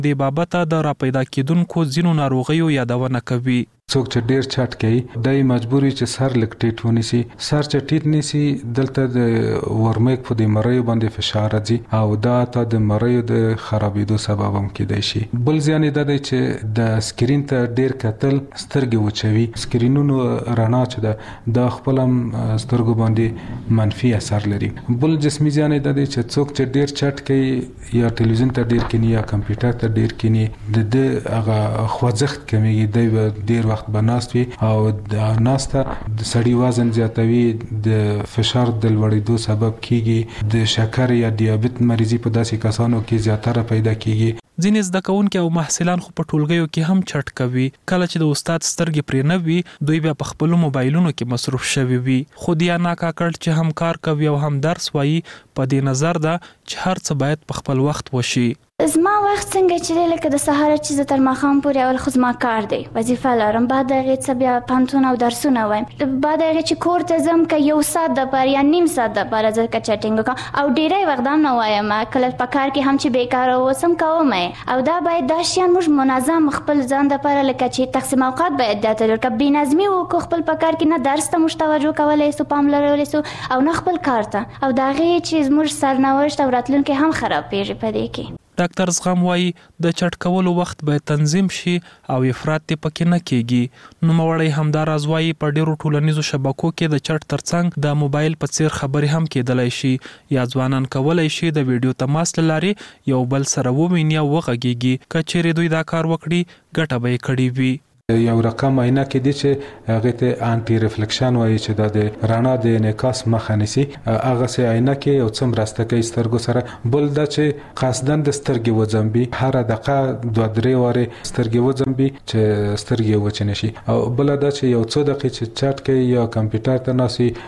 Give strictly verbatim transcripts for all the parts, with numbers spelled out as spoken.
د بابته د راپیدا کېدونکو ځینو ناروغیو یادونه کوي. څوک چې ډیر چټ کوي دای مجبوري چې سر لک ټیټ ونیسي. سر چې ټیټ نیسي دلته د ورمیک په د مریو باندې فشار راځي او دا ته د مریو د خرابېدو سبب هم کېدای شي. بل ځان دا دی چې د سکرین ته ډیر کتل سترګې وچوي. سکرینونو رڼا چې ده د خپل سترګو باندې منفي اثر لري. بل جسمي ځان دا دی چې څوک چې ډیر چټ کوي یا ټلویزیون ته ډیر کینی یا کمپیوټر ته ډیر کینی د د هغه خوځښت کمیږي. دی ډیر وخت بناست وي او د ناسته د سړی وزن زیاتوي، د فشار د لوړېدو سبب کیږي، د شکر یا دیابت مریضي په داسې کسانو کې زیاتره پیدا کیږي. ځینې زده کوونکي او محصلان خو په ټولګیو کې هم چټ کوي. کله چې د استاد سترګې پرې نه وي دوی بیا په خپلو موبایلونو کې مصروف شوي وي. خو دیا ناکاکړ چې هم کار کوي او هم درس وایي په دې نظر ده چې هر څه باید په خپل وخت وشي. زما وخت څنګه چې لکه د سهار چې زه تر ماښام پورې اول خو زما کار دی، وظیفه لرم، بعد هغې څه بیا پوهنتون او درسونه وایم، بعد هغې چې کور ته ځم که یو ساعت دپاره یا نیم ساعت دپاره زه که چټینګ وکړم او ډېری وخت هم نه وایم، کله په کار کې هم چې بېکاره اوسم کوم او دا باید دا شیان موږ منظم خپل ځان دپاره لکه چې تقسیم اوقات باید دا ته که بېنظمي وکړو خپل په کار کې نه درس ته موږ توجه کولی سو پام لرلی سو او نه خپل کار ته او د هغې چې زموږ سرنوشت او راتلونکی هم خرابېږي په دې کې. ډاکټر زغم وایي د چټ کولو وخت باید تنظیم شي او افراط یې پکې نه کېږي. نوموړی همداراز وایي په ډېرو ټولنیزو شبکو کې د چټ ترڅنګ د موبایل په څیر خبرې هم کېدلی شي یا ځوانان کولی شي د ویډیو تماس له لارې یو بل سره وویني او وغږېږي. که چیرې دوی دا کار وکړي ګټه به یې کړې وي. یو رقم عینه کې دي چې هغه ته انټي ریفلیکشن وایي چې دا د رڼا د انعکاس مخه نیسي. هغه سه عینه کې یو څه مرسته کوي سترګو سره. بل دا چې قصدن د سترګې وځمبي هر دقیقه دوه درې واره سترګې وځمبي چې سترګې وچ نشي. او بل دا چې یو څو دقیقې چې چټ کوي یا کمپیوټر ته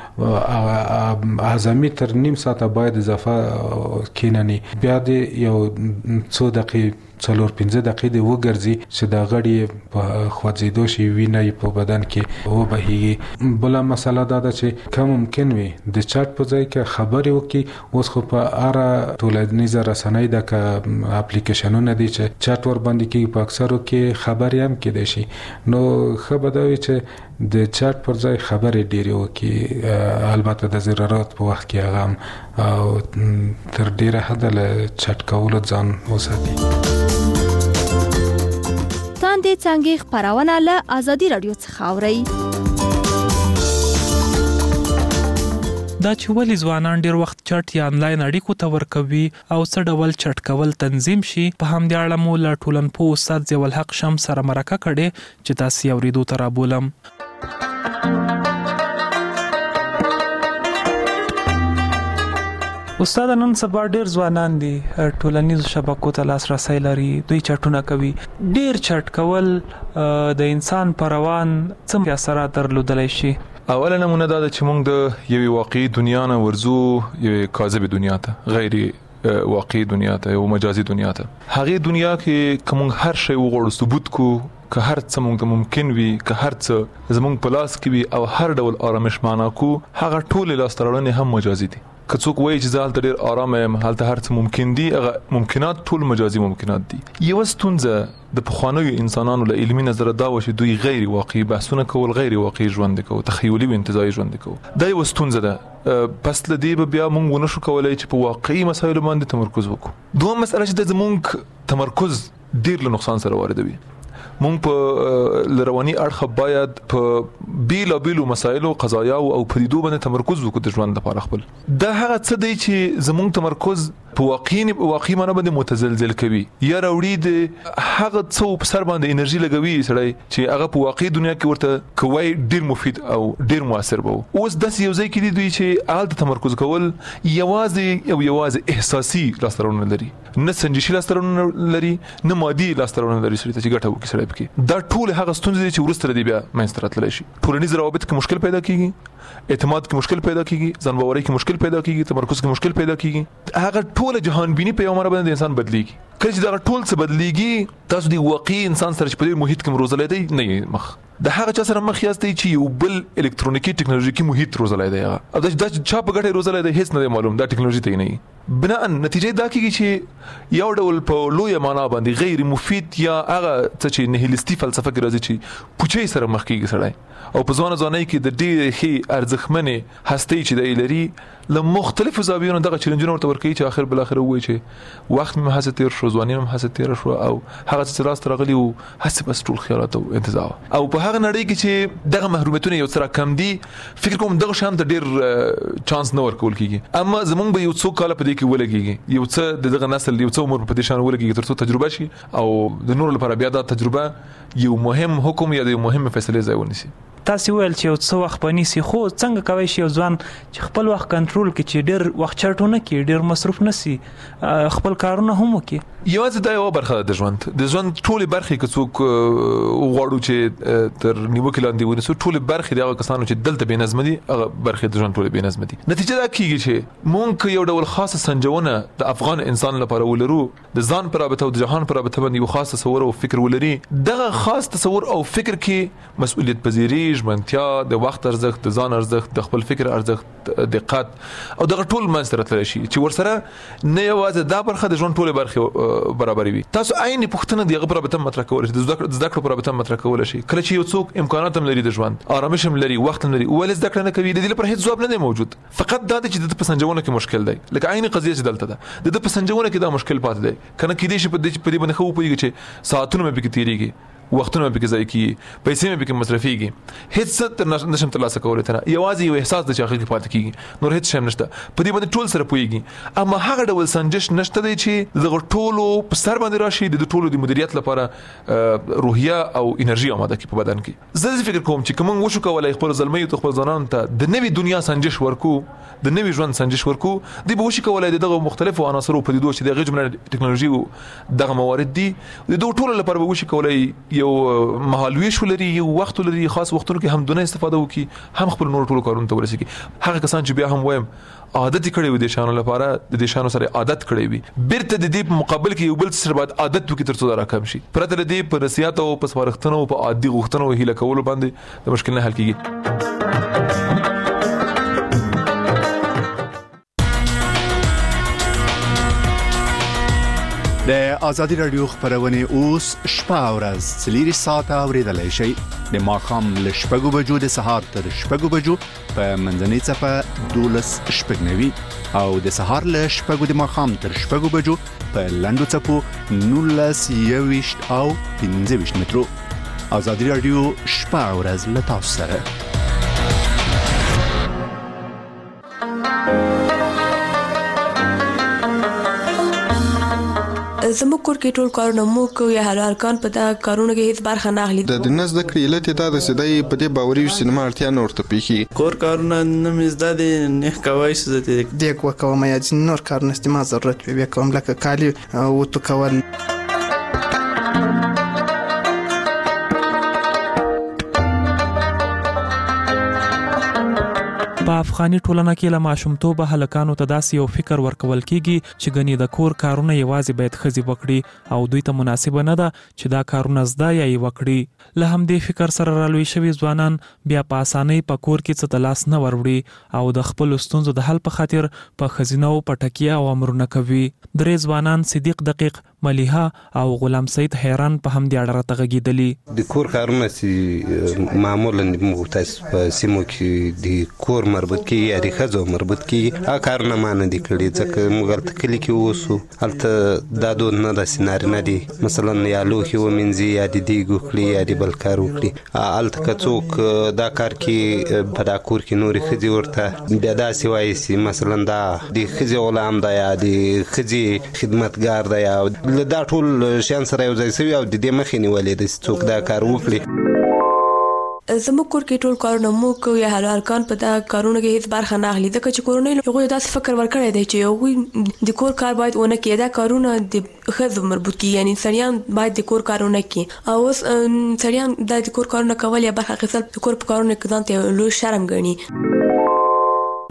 ناسي اعظمي تر نیم ساعت باید اضافه کینني بیا د یو څو دقیقې څلور پنځه دقیقې د وګرځي چې د غړي په خوځېدو شي وینه په بدن کې وبهیږي. بل مسله دا ده چې کوم ممکن وي د چټ په ځای کې خبرې وکړي. اوس خو په اړه ټولنیزه رسنۍ د ک اپلیکیشنونه دي چې چټ ور باندې کې په اکثرو کې خبرې هم کېدای شي. نو خبره دا وي چې د چټ پر ځای خبرې ډېرې وکړي، البته د ضرورت په وخت کې هغه او تر ډېره حده له چټ کولو ځان وساتي. تاندې څنګه خبرونه له ازادي رادیو څخه اوري. دا چې ولې ځوانان ډیر وخت چټ یا انلاین اړیکو ته ورکوي او څه ډول چټ کول تنظیم شي په همدې اړه مو له ټولنپوه استاد ضیاء الحق شمس سره مرکه کړې چې تاسو یې اورېدو ته رابولم. استاد نن سبا ډیر ځوانان دي ټولنیزو شبکو ته لاسرسی لري، دوی چټونه کوي. ډیر چټ کول د انسان پر روان څه اثرات درلودلی شي؟ اوله نمونه دا ده چې موږ د یوې واقعي دنیا نه ورځو یوې کاذبې دنیا ته، غیر واقعي دنیا ته، یو مجازي دنیا ته. هغې دنیا کې که موږ هر شی وغواړو ثبوت کو، که هر څه موږ ته ممکن وي، که هر څه زموږ په لاس کې وي او هر ډول آرامش معنا کو، هغه ټولې لاسته راوړنې هم مجازي دي. که څوک وایي چې زه هلته ډېر آرامه یم، هلته هر څه ممکن دي، هغه ممکنات ټول مجازي ممکنات دي. یوه ستونزه د پخوانیو انسانانو له علمي نظره دا وه چې دوی غیر واقعي بحثونه کول، غیر واقعي ژوند کوو، تخیلي و انتزاعي ژوند کوو. دا یوه ستونزه ده. پس له دې به بیا موږ ونه شو کولی چې په واقعي مسایلو باندې تمرکز وکړو. دوهم مسئله چې د زموږ تمرکز ډېر له نقصان سره واردوي. مونږ په رواني اړخ باید په بیلو بیلو مسایلو، قضایاو او پدیدو باندې تمرکز وکړو د ژوند لپاره خپل. دا هغه څه دی چې زموږ تمرکز په واقعي واقعي معنی باندې متزلزل کوي یا راوړي د هغه څه په سر باندې انرژي لګوي سړی چې هغه په واقعي دنیا کې ورته کوی ډیر مفید او ډیر موثر به. اوس داسې یو ځای کې دي دوی چې هلته تمرکز کول یوازې او یوازې احساسي لاسته راوړنه لري، نه سنجشي لاسته راوړنه لري، نه مادي لاسته راوړنه لري سړي ته چې ګټه وکړي سړی پکې. دا ټول هغه ستونزې دي چې وروسته دې بیا منځته راتللی شي. ټولنیز روابط کې مشکل پیدا کیږي، اعتماد کې مشکل پیدا کیږي، ځان باورۍ کې مشکل پیدا کیږي، تمرکز کې مشکل پیدا کیږي. هغه ټول جهان بینی په یو مره باندې انسان بدلیږي. کله چې دا ټول څه بدليږي تاسو دی واقعي انسان سره چې په دې محیط کې روزلې دی نه مخ د هغه چا سره مخ یاستئ چې یو بل الکترونیکی ټکنالوژیکي محیط روزلې دی او دا چا په ګټه روزلې دی هیڅ نه معلوم دا ټکنالوژي ته نه بنا نتیجه دا کیږي چې یو ډول په لوی معنا باندې غیر مفید یا هغه څه چې نهیلیستي فلسفه کې راځي چې پوچې سره مخ کیږي سړی او په ځوان ځواني کې د ډېر هي ارزښتمنې هستي چې د لري له مختلفو زاویو دغه چیلنجونه ورته ورکوي چې اخر بل اخر وایي چې وخت مې هڅه تیر شو ځواني مې هڅه تیر شو او هغه چې راست راغلی او هڅه بس ټول خیالات او انتظار او په هغه نړۍ کې چې دغه محرومیتونه یو څه کم دي فکر کوم دغه شان ته ډېر چانس نه ورکول کیږي اما زمونږ به یو څو کال په دې کې ولګيږي یو څه دغه نسل یو څو عمر په دې شان ولګيږي ترڅو تجربه شي او د نور لپاره بیا دا تجربه یو مهم حکم یا د مهم فیصله ځای ونیسي تاسو ویل چې یو څه وخت پنيسي خو څنګه کوي شي ځوان چې خپل وخت کنټرول کړي چې ډېر وخت چټونه کې ډېر مصرف نشي خپل کارونه هم وکړي یوازې دا یو برخه د ژوند د ژوند ټولې برخې که څوک غواړو چې تر نیوکې لاندې ونیسو ټولې برخې د هغه کسانو چې دلته بې نظم دي هغه برخې د ژوند ټولې بې نظم دي نتیجه دا کیږي چې مونږ یو ډول خاصه سنجونه د افغان انسان لپاره ولرو د ځان پر رابطه او د جهان پر رابطه باندې یو خاص تصور او فکر ولري دغه خاص تصور او فکر کې مسؤلیت پذیری ژمنتیا د وخت ارزښت د ځان ارزښت د خپل فکر ارزښت دقت او دغه ټول منځ ترلای شي چې ورسره نه یوازې دا برخه د ژوند ټولې برخې برابر وي تاسو عین پښتنه دیغه پر رابطه مطرح کول شي د زده کړو پر رابطه مطرح کول شي کله چې یو څوک امکانات هم لري د ژوند آرامش هم لري وخت هم لري ولې زده کړه نه کوي د دې لپاره هیڅ ځواب نه موجود فقط دا چې د پسنجونه کې مشکل دی لکه عین قضیه چې دلته ده د پسنجونه کې دا مشکل پاتې دی کنه کې دې شي په دې باندې خو پوهیږي چې ساعتونه مې پکې تیریږي وختونه به کې ځای کی پیسې مې به کې مصرفيږي هیڅ څه نشم ترلاسه کولای ته یوازې یو احساس د چاخه کې پاتې کیږي نور هیڅ شم نشته په دې باندې ټول سره پويږي اما هغه ډول سنجش نشته دی چې د ټولو په سر باندې راشي د ټولو د مدیریت لپاره روحیه او انرژي آماده کی په بدن کې زه فکر کوم چې کوم وشو کولای خپل ظلمي او خپل ځانان ته د نوې دنیا سنجش ورکو د نوې ژوند سنجش ورکو دی به وشي کولای دغه مختلفو عناصرو په دې دوه چې دغه جمله ټکنالوژي دغه موارد دي د دوه ټولو لپاره به وشي کولای یو مهالويش ولري یو وخت ولري خاص وختونو کې هم دونه استفاده وکي هم خپل نور ټولو کارونه ته ورسېږي هغه کسان چې بیا هم وایم عادت کړي وي د شانو لپاره د دې شانو سره عادت کړي وي بیرته د دې په مقابل کې یو بل سره بعد عادت وکي ترڅو دا راکم شي پرته د دې په نصيحت او په سپارښتنو او په عادي غوښتنو هیله کول باندې د مشکل نه حل کیږي د ازادي رادیو خبرونه اوس شپه او ورځ څلور ساعته اوریدلای شئ د ماښام له شپږو بجو د سهار تر شپږو بجو په منځنۍ څپه دولس شپږنوي او د سهار له شپږو د ماښام تر شپږو بجو په لنډو څپو نولس یويشت او پنځه ویشت مترو ازادي رادیو شپه او ورځ له تاسو سره زموږ کور کې ټول کارونه مو کوي یا هر ارکان په دا کارونه کې هیڅ برخه نه اخلي د نس د کړیلت ته د سدای په دې باوري سینما اړتیا نه ورته پیخي کور کارونه نه مزداد نه کوي څه دې دغه کوم یا نور کارونه استعمال ضرورت وي کوم لکه کالی او تو کول په افغاني ټولنه کې له ماشومتوبه هلکانو ته داسې یو فکر ورکول کیږي چې غني د کور کارونه یوازې باید خزي وکړي او دوی ته مناسب نه ده چې دا کارونه زده یا یې وکړي له همدې فکر سره رالوي شوی ځوانان بیا په اسانۍ په کور کې څه تلاس نه وروړي او د خپل ستونزو د حل په خاطر په خزینه او پټکیه او امرونه کوي درې ځوانان صدیق دقیق ملیحه او غلام سید حیران په هم دې اړه تغږیدلی د کور کارونه چې معمولا موږ تاسو په سیمو کې د کور مربوط کی یا د خزو مربوط کی ا کارونه مان دي کړي ځکه موږ ته کلی کې ووسو الته دا دود نه د سينار نه دي مثلا یا لوخي ومنځي یا د دی ګوخلي یا د بل کار وکړي الته کڅوک دا کار کې په دا کور کې نوري خزي ورته بیا دا سی وایي سي مثلا دا د خزي غلام دا یا د خزي خدمتګار دا یا دا ټول شان سره یو ځای سوي او د دې مخې نیولې د څوک دا کار وکړي زموږ کور کې ټول کارونه مو کوي یا هر ارکان په دا کارونه کې هیڅ برخه نه اخلي ځکه چې کورونه یو داسې فکر ورکړی دی چې یو د کور کار باید ونه کړي دا کارونه د خزو مربوط کی یعنی سړیان باید د کور کارونه کوي او اوس سړیان د کور کارونه کول یا برخه اخیستل د کور په کارونه کې ځان ته لوی شرم ګڼي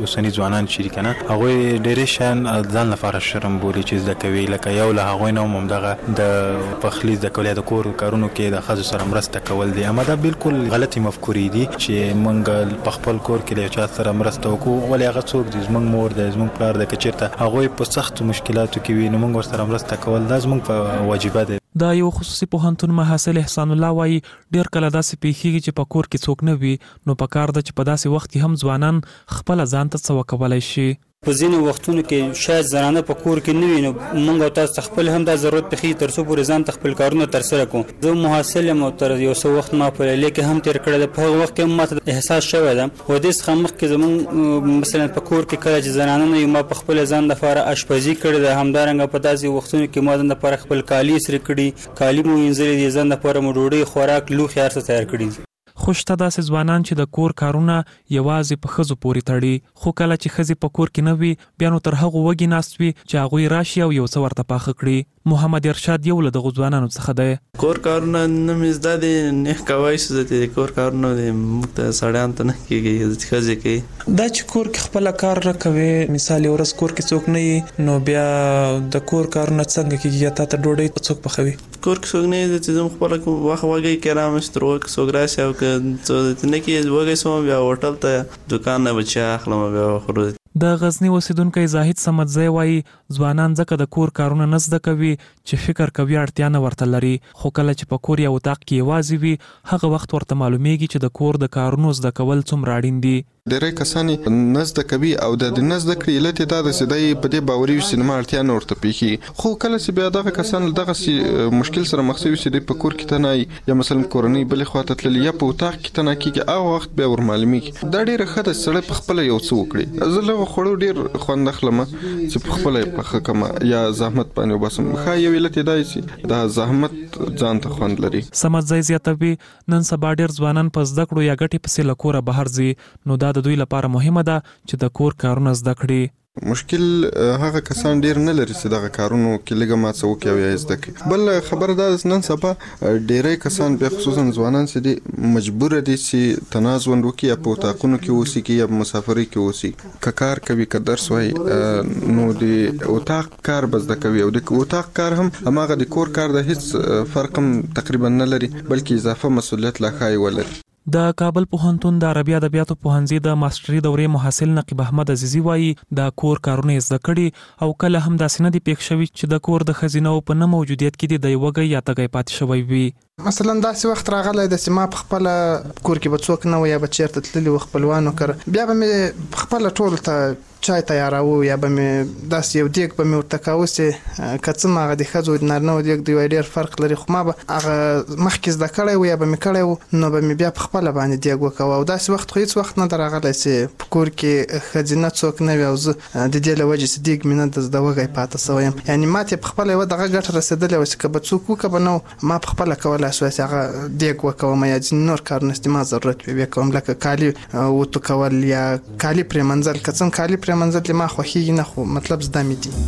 اوسنی ځوانان چې کنه هغه ډېر شان ځان لپاره شرم بولي چې زده کوي لکه یو له هغه نه ممدغه د پخلی د کولې د کور کارونو کې د خځو سره مرسته کول دي اما دا بالکل غلطي مفکورې دي چې مونږ په خپل کور کې له چا سره مرسته وکړو ولې هغه څوک دي زمونږ مور د زمونږ پلار د کچیرته هغه په سخت مشکلاتو کې وي نو مونږ سره مرسته کول دا زمونږ په واجبہ ده. دا یو خصوصي پوهنتون محصل احسان الله وایي ډیر کله داسې پیښیږي چې په کور کې څوک نه وي نو په کار ده چې په داسې وخت کې هم ځوانان خپل ځان ته څه وکولای شي. په ځینو وختونو کې شاید زنانه په کور کې نه وي نو موږ او تاسو خپل هم دا ضرورت پېښي تر څو پورې ځان خپل کارونه ترسره کوو. زه محصل یم او تر یو څو وخت ما په لیک هم تیر کړی د په وخت کې ماته احساس شوی ده و دې څخه مخکې زموږ مثلا په کور کې کله چې زنانه نه ما په خپل ځان لپاره اشپزي کړې ده همدارنګه په داسې وختونو کې ما ځان لپاره خپل کالي سره کړي کالي مو وینځلې دي ځان لپاره مو ډوډۍ خوراک لوښي هر څه تیار کړي. خوشته داسې ځوانان چې د کور کارونه یوازې په ښځو پورې تړي خو کله چې ښځې په کور کې نه وي بیا نو تر هغو وږي ناست وي چې هغوی راشي او یو څه ورته پاخه کړي. محمد ارشاد یو له دغو ځوانانو څخه دی. کور کارونه نه مې زده دي نه کوای شو زه کور کارونه موږ ته سړیان ته نه کېږي ښځې کوي دا چې کور کې خپل کار را کوي مثال یو ورځ کور کې څوک نه وي نو بیا د کور کارونه څنګه کېږي یا تا ته ډوډۍ څوک پخوي کور کې څوک نه وي چې زه خپل وخت وږی کې رامست روک څوک راشي او که نه کې وږی سوم بیا هوټل ته دکان نه بچا اخلم بیا خورو. د غزنی اوسیدونکو زاهد سمدزی وایي ځوانان ځکه د کور کارونه نه زده کوي چې فکر کوي اړتیا نه ورته لري خو کله چې په کور یا اتاق کې یوازې وي هغه وخت ورته معلومیږي چې د کور د کارونو زده کول څومره اړین دي. ډېری کسان نه زده کوي او د نه زده کړې علت یې دا ده چې دی په دې باوري وي چې زما اړتیا نه ورته پېښي خو کله چې بیا دغه کسان دغسې مشکل سره مخ شوي چې دی په کور کې تنه یا مثلا کورنۍ بلې خواته تللي یا په اتاق کې تنه کېږي هغه وخت بیا ور معلومیږي. دا ډېره ښه ده چې سړی په خپله یو څه وکړي. زه له هغو خوړو ډېر خوند اخلم چې په خپله یې پخه کړم یا زحمت باندې وباسم. ښه یو علت یې دا چې دا زحمت ځان ته خوند لري. سمدزی زیاتوي نن سبا ډېر ځوانان په زده کړو یا ګټې پسې له کوره بهر ځي نو دا د دوی لپاره مهمه ده چې د کور کارونه زده کړي. مشکل هغه کسان ډیر نه لري چې دغه کارونو کې لږه ما څه وکړي او یا زده کړي. بل خبره دا ده نن سبا ډیری کسان بیا خصوصا ځوانان چې دي مجبوره دي چې تناز ژوند وکړي یا په اتاقونو کې اوسي یا په مسافرۍ کې اوسي که کار کوي که درس وایي نو د اتاق کار به زده کوي او د اتاق کار هم هماغه د کور کار د هیڅ فرق هم تقریبا نه لري بلکې اضافه مسؤلیت لا ښایي ولري. د کابل پوهنتون د عربي ادبیاتو پوهنځي د ماستري دورې محصل نقیب احمد عزیزي وایي د کور کارونه زده کړي او کله هم داسې نه دي پېښ شوي چې د کور د ښځینو په نه موجودیت کې د وږی یا تږی پاتې شوی وي. مثلا داسې وخت راغلی د چې ما په خپل کور کې به څوک نه و یا به چیرته تللی و خپلوانو کړه بیا به مې خپل ټول ته چای تیاراو یا به مې داسې یو دیګ به مې ورته کاوه چې که څه هغه د ښځو د نارینهو دیګ دی ډېر فرق لري خو ما به هغه مخکې زده کړی و یا به مې کړی و نو به مې بیا په خپله باندې دیګ وکوه او داسې وخت خو هېڅ وخت نه ده راغلی چې په کور کې ښځینه څوک نه وي او زه د دې له وجې چې دیګ مې نه د زده وږی پاته سوی یم یعنې ما ته یې په خپله یوه دغه ګټه رسېدلې وه چې که به څوک وکړه به نه ما په خپله کولی شوی چې هغه دیګ وکوم یا ځینې نور کارونه چې ما ضرورت وي بیا کوم لکه کالي وتو کول یا کالي پرېمنځل که څه کالي پرېمنځل دې ما خوښېږي نه خو مطلب زده مې دي.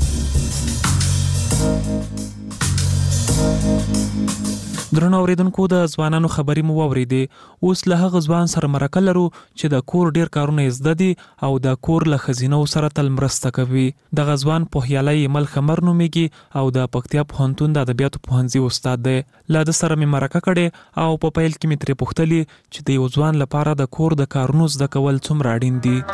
درنو اوریدونکو د ځوانانو خبرې مو واورېدې اوس له هغه ځوان سره مرکه لرو چې د کور ډیر کارونه زده دي او د کور له ښځینو سره تل مرسته کوي. دغه ځوان پوهیالی مل خمر نومیږي او د پکتیا پوهنتون د ادبیاتو پوهنځي استاد دی. له ده سره مې مرکه کړې او په پیل کې مې ترې پوښتلې چې د یو ځوان لپاره د کور د کارونو زده کول څومره اړین دي.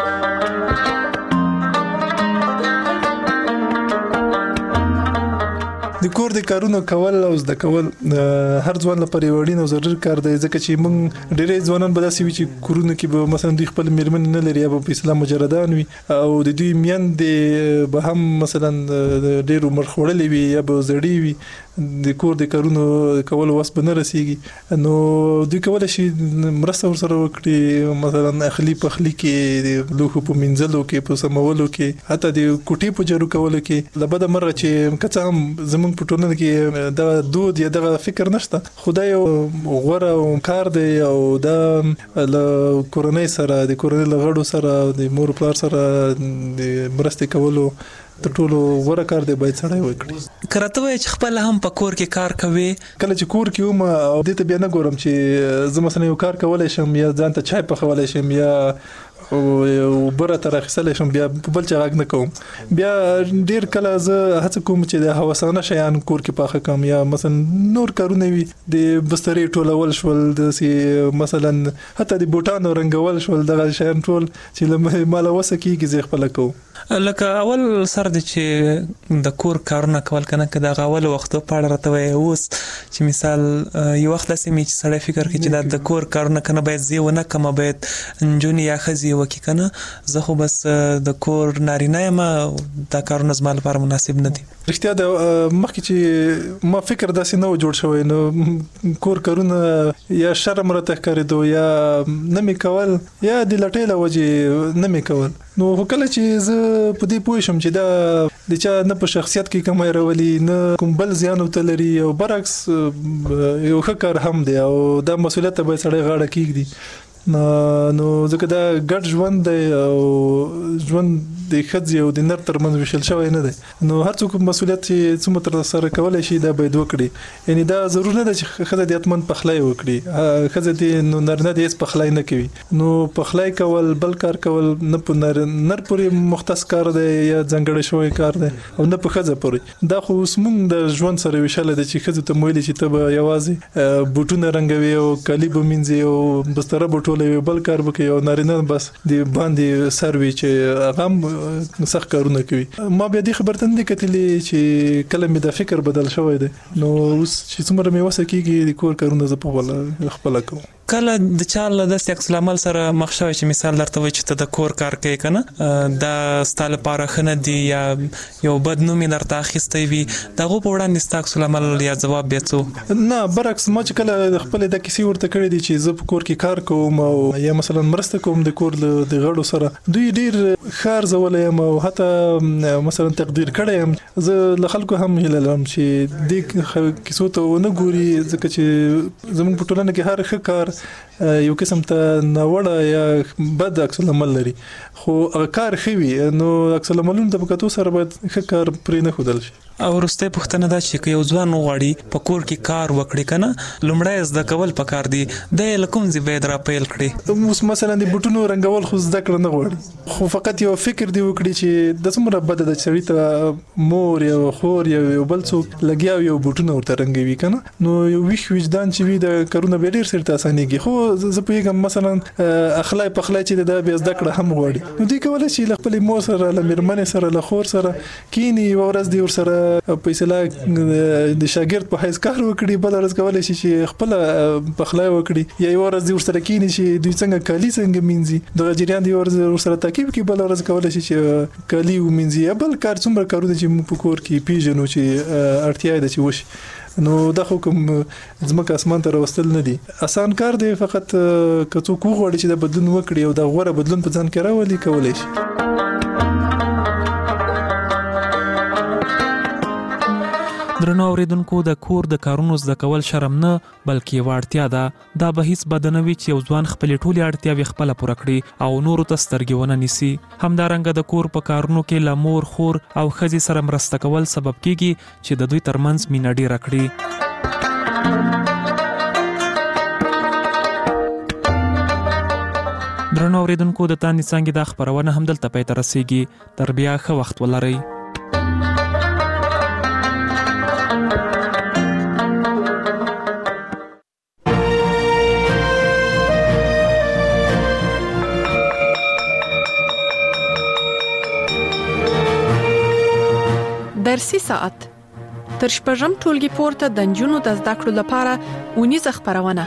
د کور د کارونو کول او زده کول هر ځوان لپاره یو اړین او ضروري کار دی ځکه چې موږ ډېری ځوانان به داسې وي چې کورونه کې به مثلا دوی خپل میرمنې نه لري یا به په اسلام مجردان وي او د دوی میندې به هم مثلا ډېر عمر خوړلې وي یا به زړې وي د کور د کارونو کولو وس به نه رسیږي نو دوی کولی شي مرسته ورسره وکړي مثلا اخلي پخلي کې د لوښو په مینځلو کې په سمولو کې حتی د کوټې په جارو کولو کې له بده مرغه چې که څه هم زموږ په ټولنه کې دغه دود یا دغه فکر نشته خو دا یو غوره کار دی او دا له کورنۍ سره د کورنۍ له غړو سره د مور پلار سره د مرستې کولو د ټولو غوره کار دی باید سړی وکړي. کرته وای چې خپل هم په کور کې کار کوي کله چې کور کې وم او دې ته بیا نه ګورم چې زه مثلا یو کار کولای شم یا ځان ته چای پخولی شم یا او بره تر اخیستل شم بیا بل چا غږ نه کوم بیا ډیر کله زه هڅه کوم چې د هوسانه شیان کور کې پاخه کوم یا مثلا نور کارونه وي د بسترې ټولول شول د مثلا حتی د بوټانو رنګول شول دغه شیان ټول چې مال وسکیږي زه خپل کوم لکه اول سر د چې د کور کارونه کول کنه که د اول وخت په اړه راته وای اوس چې مثال یو وخت لسه می چې سړی فکر کوي چې د کور کارونه کنه باید زی ونه کم باید جونی یا خزي وکي کنه زه خو بس د کور نارینه ما د کارونه زما لپاره مناسب نه دي رښتیا د مخکې چې ما فکر داسې نه جوړ شوی نو کور کارونه یا شرم راته ښکارېدو یا نه می کول یا د لټۍ له وجې نه می کول نو کله چې زه په دې پوه شم چې دا د چا نه په شخصیت کې کومه راولي نه کوم بل زیان وته لري او برعکس یو ښه کار هم دی او دا مسؤلیت به سړی غاړه کېږدي نو ځکه دا ګډ ژوند دی او ژوند د ښځې او د نر ترمنځ ویشل شوی نه دی نو هر څوک مسؤلیت چې څومره تر سره کولی شي دا باید وکړي یعنی دا ضرور نه ده چې ښځه دې حتماً پخلی وکړي ښځه دې نو نارینه دې هېڅ پخلی نه کوي نو پخلی کول بل کار کول نه په نر نر پورې مختص کار دی یا ځانګړی شوی کار دی او نه په ښځه پورې دا خو اوس موږ د ژوند سره ویشلی ده چې ښځو ته م ویلي چې ته به یوازې بوټونه رنګوي او کالي به مینځي او بستره به ټولوي بل کار به کوي او نارینه بس د باندې سر وي چې هغه هم سخت کارونه کوي ما بیا دې خبرته نه کتلې چې کله مې د فکر بدل شوی دی نو اوس چې څومره مې وسه کېږي د کور کارونه زه په خپله کوم کله د چا له داسې عکس العمل سره مخ شوی چې مثال درته وایي چې ته د کور کار کوي که نه دا ستا لپاره ښه نه دي یا یو بد نوم یې درته اخیستی وي د هغو په وړاندې ستا عکس العمل یا ځواب بیا څه نه برعکس ما چې کله خپلې دا کیسې ورته کړې دي چې زه په کور کې کار کوم او یا مثلا مرسته کوم د کور د غړو سره دوی ډیر ښه ارزولی یم او حتی مثلا تقدیر کړی یم زه له خلکو هم هیله لرم چې دې کیسو ته ونه ګوري ځکه چې زموږ په ټولنه کې هر ښه کار یو قسم ته ناوړه یا بد عکس العمل لري خو هغه کار ښه وي نو عکس العملونو ته په کتو سره باید ښه کار پرې نه ښودل شي او وروستۍ پوښتنه دا چې که یو ځوان وغواړي په کور کې کار وکړي که نه لومړی زده کول پکار دي دی یې له کوم ځای باید راپیل کړي اوس مثلا د بوټونو رنګول خو زده کړه نه غواړي خو فقط یو فکر دی وکړي چې د څومره بده ده چې سړي ته مور یا خور یا یو بل څوک لګیا وي او بوټونه ورته رنګوي که نه نو یو ویښ وجدان چې وي د کارونه به ډېر سرته اسانېږي خو زه پوهېږم مثلا اخلی پخلی چې دا بیا زده کړه هم غواړي نو دوی کولی شي له خپلې مور سره له مېرمنې سره له خور سره کینی یوه ورځ دی ورسره په اصطلاح د شاګرد په حیث کار وکړي بله ورځ کولی شي چې خپله پخلی وکړي یا یوه ورځ دی ورسره کینی چې دوی څنګه کالي څنګه مینځي دغه جریان دی ورځ ورسره تعقیب کړي بله ورځ کولی شي چې کالي ومینځي یا بل کار څومره کارونه چې موږ په کور کې پیژنو چې اړتیا یې ده چې وشي نو دا خو کوم ځمکه اسمان ته راوستل نه دي اسان کار دی فقط که څوک وغواړي چې دا بدلون وکړي او دا غوره بدلون په ځان کې راولي کولی شي درنو اوریدونکو د کور د کارونو زده کول شرم نه بلکې یوه اړتیا ده دا به هیڅ بده نه وي چې یو ځوان خپلې ټولې اړتیاوې خپله پوره کړي او نورو ته سترګې ونه نیسي همدارنګه د کور په کارونو کې له مور خور او ښځې سره مرسته کول سبب کیږي چې د دوی ترمنځ مینه ډیره کړي درنو اوریدونکو د تاندې څانګې دا خپرونه همدلته پای ته رسیږي تر بیا ښه وخت ولرئ درسي ساعت تر شپږم ټولګي پورته د نجونو د زده کړو لپاره اونیزه خپرونه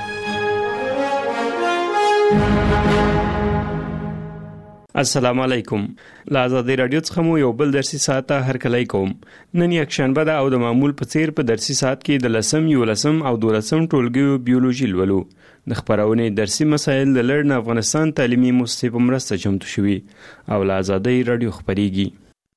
السلام علیکم لا آزادی رادیو څخه مو یو بل درسي ساعت هر کله کوم نن یک شنبه ده او د معمول په څیر په درسي ساعت کې د لسم یو لسم او دولسم ټولګیو بیولوژي لولو د خبرونې درسي مسایل د لړن افغانستان تعلیمي مؤسسې په مرسته چمتو شوي او لا آزادی رادیو خبريږي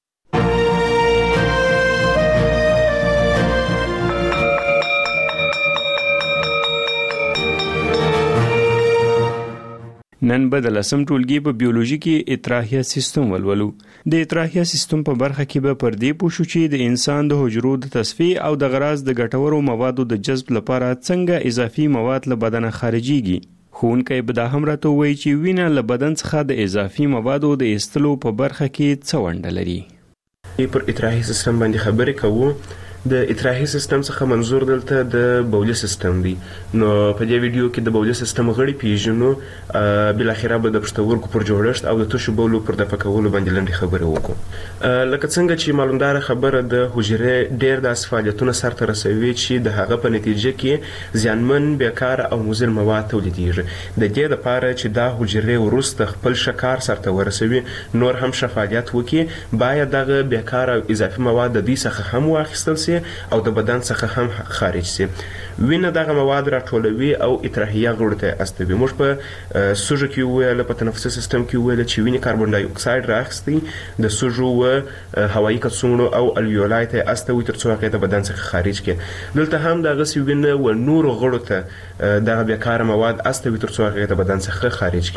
نن به د لسم ټولګي په بیولوژي کې اطراحیه سیستم ولولو د اطراحیه سیستم په برخه کې به پر دې پوښو چې د انسان د حجرو د تصفیه او د غراض د ګټورو موادو د جذب لپاره څنګه اضافي مواد له بدن خارجيږي ښوونکی به دا هم راته ووایي چې وینه له بدن څخه د اضافي موادو د ایستلو په برخه کې څه ونډه لري. پر اطراحي سیستم باندې خبرې کوو. د اطراحي سیستم څخه منظور دلته د بولي سیستم دی. نو په دې ویډیو کې د بولي سیستم غړي پیژنو، بل اخره به د پښتورګو پر جوړښت او د تشو بولو پر دفع کولو باندې لنډه خبرې وکړو. لکه څنګه چې معلومدار خبره د حجرې ډېر د فعالیتونو سرته رسوي چې د هغه په نتیجه کې زیانمن، بیکاره او مضر مواد تولیدېږي. د دې لپاره چې دا حجرې وروسته خپل شکار سرته ورسوي، نور هم ښه فعالیت وکړي، باید دغه بیکاره او اضافي مواد د دې څخه هم واخیستل سي او د بدن څخه هم خارج سي. وینه دغه مواد راټولوي او اطراحیه غړو ته استوي. موږ په سوژه کې وویل، په تنفسي سیستم کې وویل چې وینې کاربن ډای اکساید راخستی د سوژو و هوایي کڅوړو او الویولای ته استوي تر څو هغه د بدن څخه خارج کړي. دلته هم دغه سی وینه و نور غړو ته دغه بیکاره مواد استوي تر څو هغه د بدن څخه خارج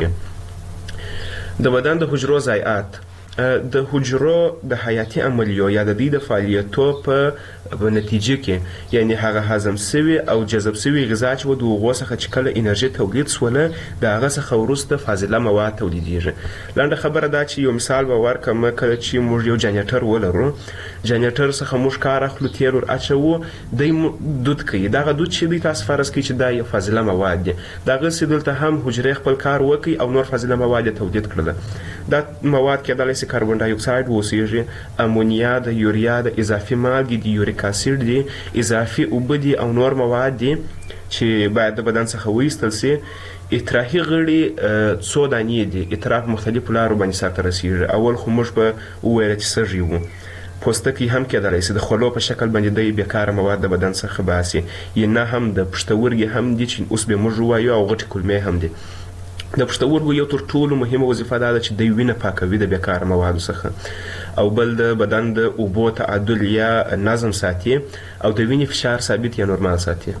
کړي. د بدن د حجرو ضایعات د حجرو د حیاتي عملیو یا د دې د فعالیتو په نتیجه کې، یعنی هغه هضم سوي او جذب سوي غذا چې د هغو څخه چې کله انرژي تولید سوله، د هغه څخه وروسته فاضله مواد تولیدېږي. لنډه خبره دا چې یو مثال به ورکړم، کله چې موږ یو جنریټر ولرو، جنریټر څخه موږ کار اخلو، تیل ور اچوو، دی دود کوي. دغه دود چې دی تاسو فرض کړئ چې دا یو فاضله مواد دی. دغسې دلته هم حجرې خپل کار وکړي او نور فاضله مواد یې تولید کړله. دا مواد کېدلی سي کاربن ډای اکساید واوسیږي، امونیا د یوریا د اضافي مالګې د یوریک اسید دي، اضافي اوبه دي او نور مواد دي چې باید د بدن څخه وایستل سي. اطراحي غړي څو دانې دي، اطراف مختلفو لارو باندې سرته رسیږي. اول خو موږ به وویل چې سږي وو، پوستکی هم کېدلی سي د خولو په شکل باندې دی بیکاره مواد د بدن څخه باسي، یا نه هم د پښتورګي هم دي چې اوس به موږ ووایو، او غټې کولمې هم دي. د پښتورګو یو تر ټولو مهمه وظیفه دا ده چې دوی وینه پاکوي د بیکاره موادو څخه، او بل د بدن د اوبو تعادل یا نظم ساتي، او د وینې فشار ثابت یا نورمال ساتي.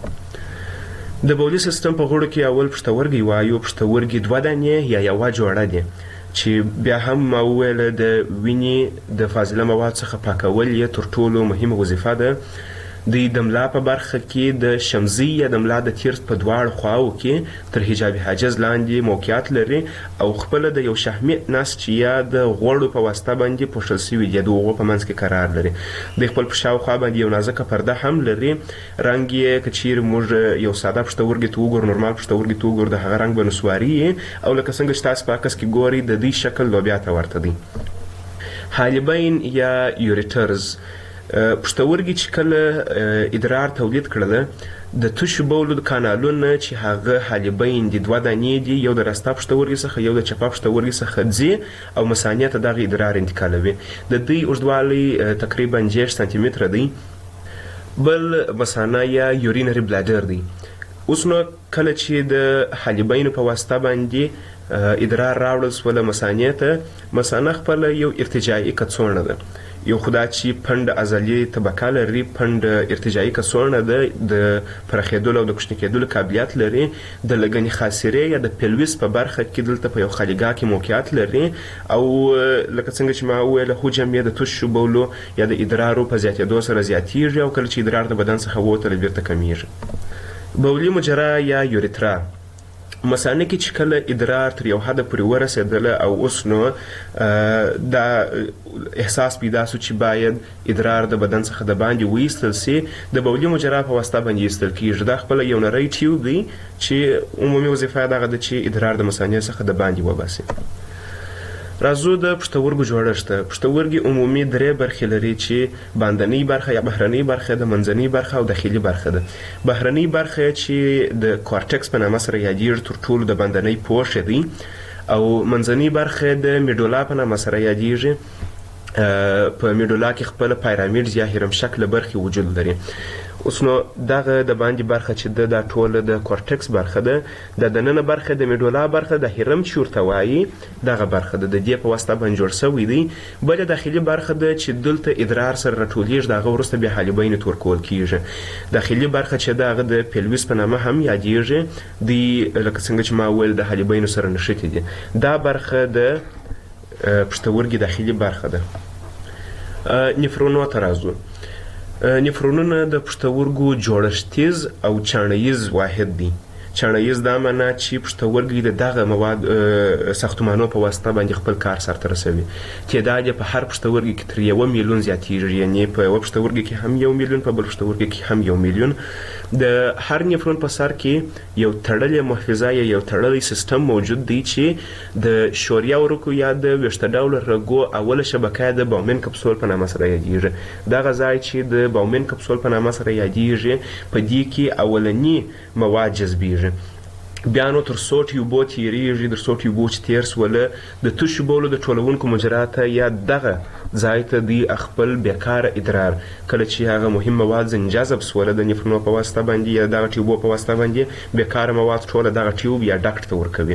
د بولي سیستم په غړو کې اول پښتورګي وایو. پښتورګي دوه دانې یا یوه جوړه دي چې بیا هم ما وویل د وینې د فاضله مواد څخه پاکول یې تر ټولو مهمه وظیفه ده. د د ملا په برخه کې د شمزي یا د ملا د تیرس په دواړو خواو کې تر حجاب حاجز لاندې موقعیت لري، او خپل د یو شحمي نس چې یا د غوړو په واسطه باندې پوښل شوی دی، د هغو په منځ کې قرار لري. د خپل په شاوخوا باندې یو نازکه پرده هم لري. رنګ یې که چیرې موږ یو ساده پښتورګي ته وګورو، نورمال پښتورګي ته وګورو، د هغه رنګ به نسواري او لکه څنګه چې تاسو په عکس کې ګورئ د دې شکل لوبیا ته ورته دی. حالبین یا یوریټرز پښتورګي چې کله ادرار تولید کړله، د تشو بولو د کانالونه چې هغه حالبین دي دوه دانې دي، یو د راسته پښتورګي څخه یو د چپه پښتورګي څخه ځي او مثانې ته دغه ادرار انتقالوي. د دوی اوږدوالی تقریبا دېرش سانتي متره دی. بل مثانه یا یورینري بلاډر دی. اوس نو کله چې د حالبینو په واسطه باندې ادرار راوړل سوله مثانې ته، مثانه خپله یو ارتجاعي کڅوړه ده. یو خدا چې پنډ عضلي طبقه لري، پنډ ارتجاعي کڅوړه ده، د پراخېدلو او د کوچني کېدلو قابلیت لري. د لګنې خاصرې یا د پیلویس په برخه کې دلته په یو خالیګاه کې موقعیت لري، او لکه څنګه چې ما وویل حجم یې د تشو بولو یا د ادرارو په زیاتېدو سره زیاتېږي، او کله چې ادرار د بدن څخه ووتله بیرته کمیږي. بولي مجرا یا یوریترا مثانه کې چې کله ادرار تر یو حده پورې ورسېدله او اوس نو دا احساس پیدا سو چې باید ادرار د بدن څخه د باندې وایستل سي، د بولي مجرا په واسطه باندې ایستل کېږي. دا خپله یو نری ټیوب دی چې عمومي وظیفه یې دغه ده چې ادرار د مثانې څخه د باندې وباسي. راځو د پښتورګو جوړښت ته. پښتورګي عمومي درې برخې لري چې باندنۍ برخه یا بهرنۍ برخه ده، منځنۍ برخه او داخلي برخه ده. بهرنۍ برخه چې د کورټکس په نامه سره یادېږي تر ټولو د باندنۍ پوښ دی، او منځنۍ برخه د میډولا په نامه سره یادېږي. په میډولا کې خپل پیرامید یا هرم شکل برخې وجود لري. اوس نو دغه د باندې برخه چې ده دا ټوله د کورټکس برخه ده، د دننه برخه د میډولا برخه د هرم چې ورته وایي دغه برخه ده، د دې په واسطه باندې جوړ سوی دی. بله داخلي برخه ده چې دلته ادرار سره راټولیږي، د هغه وروسته بیا حالبینو ته ورکول کیږي. داخلي برخه چې ده هغه د پیلویس په نامه هم یادېږي، دی لکه څنګه چې ما وویل د حالبینو سره نښتې دي. دا برخه د پښتورګي داخلي برخه ده. نفرونو ته راځو. نفرونونه د پښتورګو جوړښتیز او چاڼیز واحد دي. چڼهیز دا معنا چې پښتورګي د دغه مواد ساختمانو په واسطه باندې خپل کار سرته رسوي. تعداد یې په هر پښتورګي کې تر یو میلیون زیاتېږي، یعنی په یو پښتورګي کې هم یو میلیون، په بل پښتورګي کې هم یو میلیون. د هر نفرون په سر کې یو تړلی محفظه یا یو تړلی سیستم موجود دی چې د شوریه ورکو یا د ویښته ډوله رګو اوله شبکه د باومن کپسول په نامه سره یادیږي. دغه ځای چې د باومن کپسول په نامه سره یادیږي په دې کې اولنی مواد جذبیږي. بیا نو تر څو ټیوبو تیریږي، تر څو ټیوبو چې تیر سوله د تشو بولو د ټولونکو مجراته یا دغه ځای ته دی خپل بیکاره ادرار کله چې هغه مهم مواد ځنجذب سوله د نفرونو په واسطه باندې یا دغه ټیوبو په واسطه باندې بیکاره مواد ټوله دغه ټیوب یا ډکټ ته ورکوي.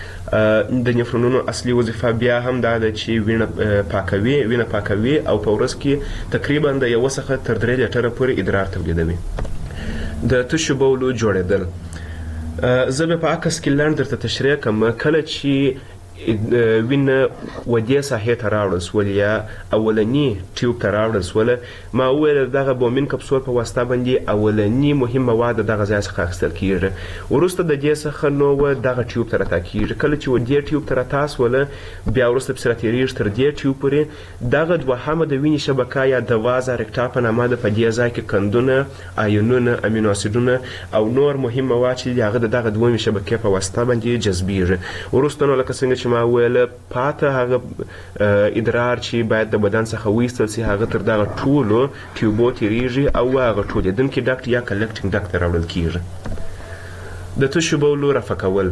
د نفرونونو اصلي وظیفه بیا هم دا ده چې وینه پاکوي وینه پاکوي او په ورځ کې تقریبا د یو څخه تر درې لیټره پورې ادرار تولیدوي. د تشو بولو جوړېدل زه به په عکس کې لنډ درته تشریح کوم. کله چې وینه ودې ساحې ته راوړل سول یا اولنی ټیوب ته راوړل سوله، ما وویل دغه بومین کپسول په واسطه باندې اولنی مهم مواد دغه ځای څخه اخیستل کیږي. وروسته د دې څخه نو دغه ټیوب ته راتا کیږي. کله چې ودې ټیوب ته راتا سوله بیا وروسته پسې راتېرېږي تر دې ټیوب پورې. دغه دوهمه د وینې شبکه یا د وازه رکټا په نامه ده. په دې ځای کې کندونه، آیونونه، امینو اسیدونه او نور مهم مواد چې هغه د دغه دویمې شبکې په واسطه باندې جذبیږي. وروسته نو لکه څنګه چې ما ویل پاته هغه ادرار چې باید د بدن څخه وایستل سي هغه تر دغه ټولو ټیوبو تیریږي او هغه ټولېدونکي ډکټ یا کلکټینګ ډکټ ته راوړل کیږي. د تشو بولو رفع کول